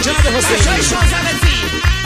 جناب حسینی شازدتی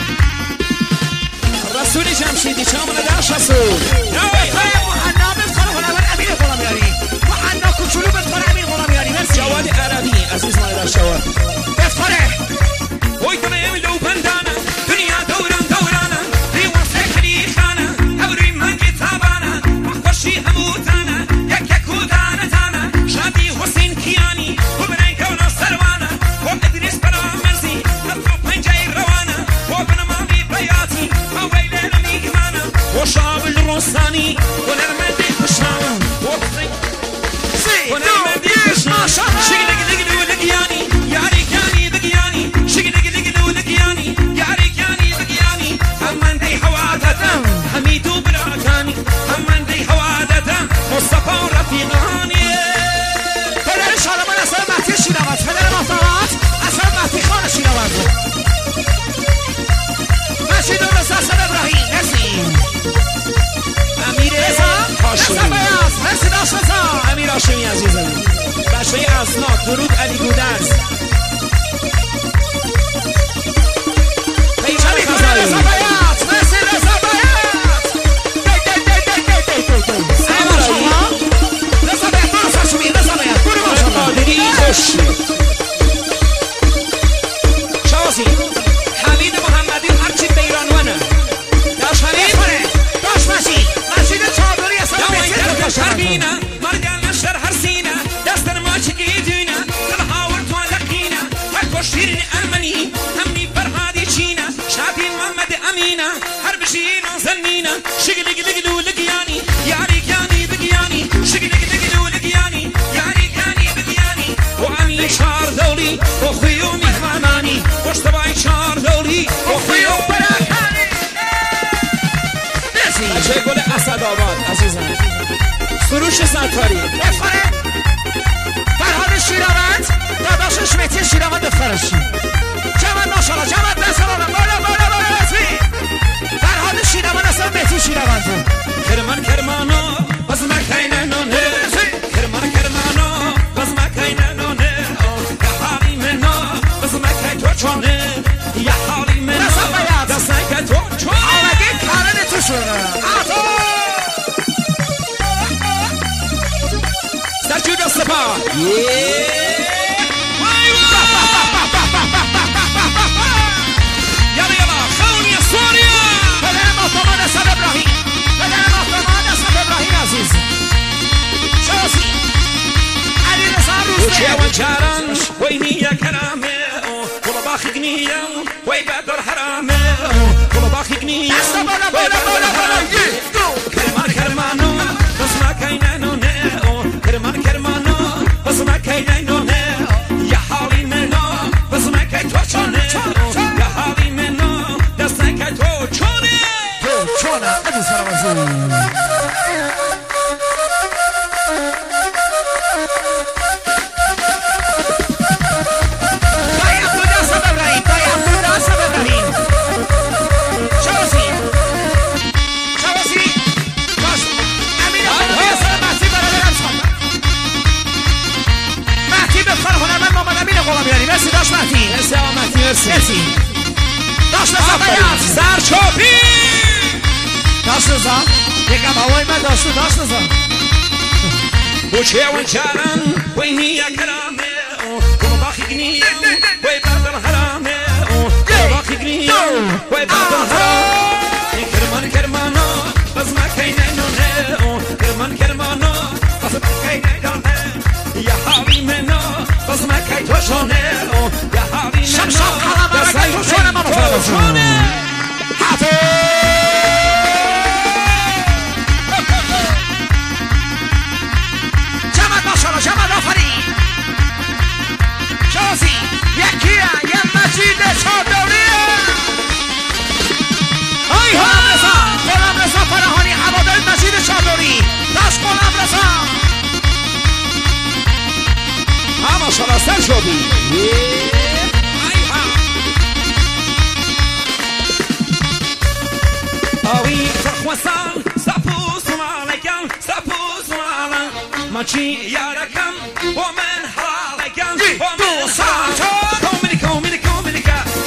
رسولی جمشیدی چامون داشت رسول محنا بفخر هنرمند امیر غلامیاری محنا کوچولو بفخر امیر غلامیاری مرسی جواد عربی عزیز ما در جواد بفخره وای دنیا لو بندانه دنیا دوران دورانه ریوان سکری خانه هوری من کتابانه خوشی هموتانه یک کودانه تانه شادی حسین کیانی و برای کون سروانه و ادریس برامرزی نفو پنجای روانه و بنمامی بیاتی و ویلن میگمانه و شاب الرسانی و نرمدی خوشنامه و نرمدی خوشنامه شگلی گلی گلی لگیانی یاری کانی بگیانی شگلی گلی گلی لگیانی یاری کانی بگیانی همان دی حوادتم حمیدو براکانی همان دی حوادتم مصطفى و رفیقانی پدر شالمان اصلا مهدی شیراوند پدر محتوات اصلا مهدی خان شیراوند مشید و رضا حسن ابراهیم مرسی امیر هاشمی رضا بیاز مرسی داشت رضا امیر هاشمی عزیزم بچه اسناد درود علی گودرز رضا بیاز مرسی رضا بیاز رضا بیاز برو سرشمی رضا بیاز برو ماشالله قادری خوش شازی حمید محمدی هرچی بیرانوانه داش حمید داش مشید چادری اصلا داوین در شرقینه مرگان نشر هر سینه دستن ما چکی دینه دلهاور تو لقینه و شیرین ارمنی همنی فرهادی چینه شادی محمد امینه هر بشین زنینه شگلی گلی گلو لگیانی یاری کانی بگیانی شگلی گلی گلو لگیانی یاری کانی بگیانی و امین شار دولی و خویو میهمانانی پشتبای شار دولی و خویو براکانی بچه گل اسدآباد عزیزم سروش ستاری بفره فرهاد شیراوند داداشش مهدی شیراوند بفرش جواد ماشالله جواد بسرانم بالا اسمی فرهاد شیراوند اصلا مهدی شیراوند کرمان کرمانو باز مکینه نونه کرمان کرمانو باز مکینه نونه یا حالی منو باز مکی تو چونه یا حالی منو دست نکه تو چونه آمدی کارن تو شونه سرچو دست پا یالا خونی سوریا پدر محتمان حسن ابراهیم پدر محتمان حسن ابراهیم عزیز شازی علی رضا روزبه وچه وانچارن وینی یا کرامه ولا باخی گنیه وی بدر حرامه ولا باخی گنیه دست بالا کرمان کرمانو بس ما کینه نونه کرمان کرمانو بس ما کینه نونه یا حالی منو بس ما کی تو چونه یا حالی منو دست نکی تو چونه چونه ادو سرمزون مرسی داش مهدی مرسی آقا مهدی مرسی داش رضا بیاز سرچوبی داش رضا یکم هوای من داش رضا وچه وانچارن وینی یا کرامه ولا باخی گنیه وی بدر حرامه ولا باخی گنیه وی بدر حرامه کرمان کرمانو بس ما کینه نونه کرمان کرمانو بس ما کینه نونه یا حالی منو بس ما کی تو شونه یا حالی منو شب قلم تو شونه ما مفرده جمعت ماشالله جمعت آفرین شازی یکیه یه مجید چادریه غلام رضا فراهانی هوادار مجید چادری داش غلام رضا ها ماشالله سرچوبی آوی تخوصان سپوس مالکم سپوس مالم مچی یارکم و من حلالکم و من حلالکم کومنی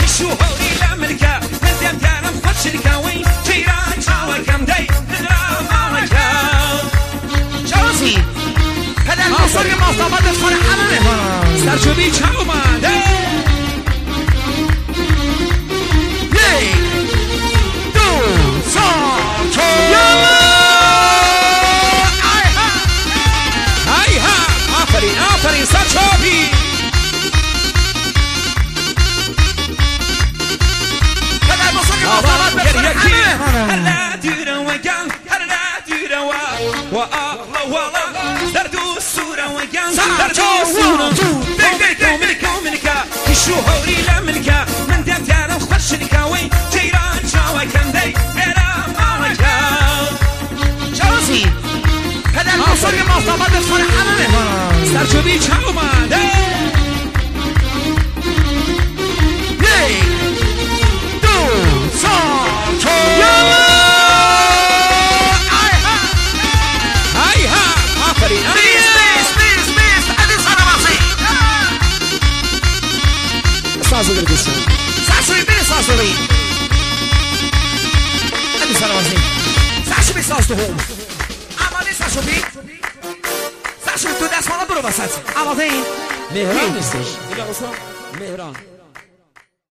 دفار همه مهمان سرچوبی چم اومده یک دو سال تو های ها آفرین آفرین سرچوبی پدر بزرگ مصابت دفار همه مهمان هلا دورا وقان هلا دورا والله والله زردو الصورة وقان زردو الصورة ملكا وملكا الشهوري لا ملكا من دمتانا وخرشنكا وين جيران شاوي كان دي بيرا مالكا شرازی پدر بزرگ مصابت دفار همه مهمان سرچوبی چم اومده یک دو سال تو های ها آفرین سازو بردیستم سازوی بری سازوی ادی سلامتی سازو بی ساز تو هم آماده سازو بی سازو تو دست مالا برو وسط آماده این مهران نیستش نگاه بسا مهران